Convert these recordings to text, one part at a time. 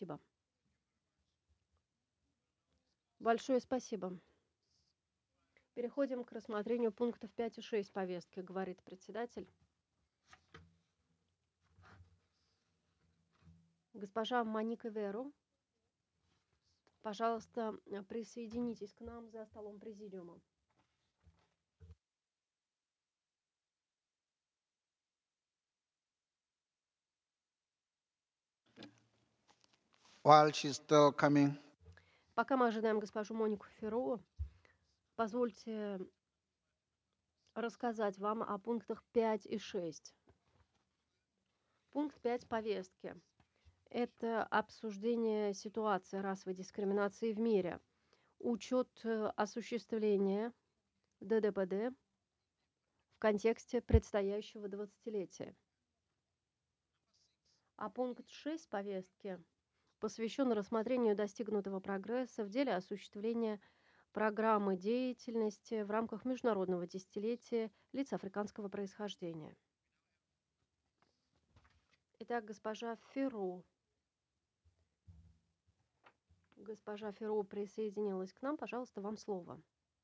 Спасибо. Большое спасибо. Переходим к рассмотрению пунктов 5 и 6 повестки, говорит председатель. Госпожа Моника Веру, пожалуйста, присоединитесь к нам за столом президиума. While she's still coming, Пока мы ожидаем госпожу Монику Ферро, позвольте рассказать вам о пунктах 5 и 6. Пункт 5 повестки. Это обсуждение ситуации расовой дискриминации в мире, учет осуществления ДДПД в контексте предстоящего 20-летия. А пункт 6 повестки посвящен рассмотрению достигнутого прогресса в деле осуществления программы деятельности в рамках Международного десятилетия лиц африканского происхождения. Итак, госпожа Ферро. Госпожа Ферро присоединилась к нам. Пожалуйста, вам слово.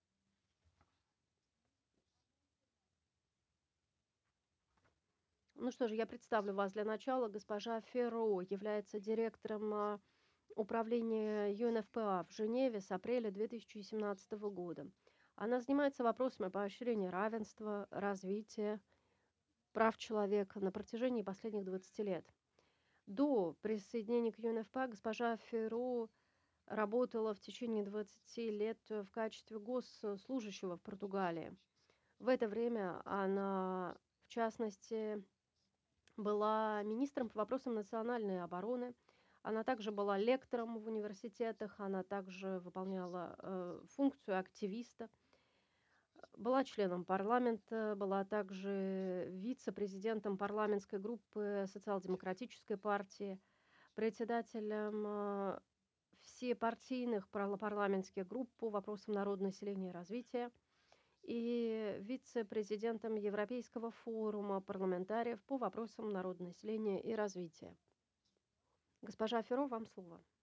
Ну что же, я представлю вас для начала. Госпожа Ферро является директором управления ЮНФПА в Женеве с апреля 2017 года. Она занимается вопросами поощрения равенства, развития, прав человека на протяжении последних 20 лет. До присоединения к ЮНФПА госпожа Ферро работала в течение 20 лет в качестве госслужащего в Португалии. В это время она, в частности, была министром по вопросам национальной обороны. Она также была лектором в университетах, она также выполняла функцию активиста, была членом парламента, была также вице-президентом парламентской группы Социал-демократической партии, председателем всепартийных парламентских групп по вопросам народонаселения и развития и вице-президентом Европейского форума парламентариев по вопросам народонаселения и развития. Госпожа Ферро, вам слово.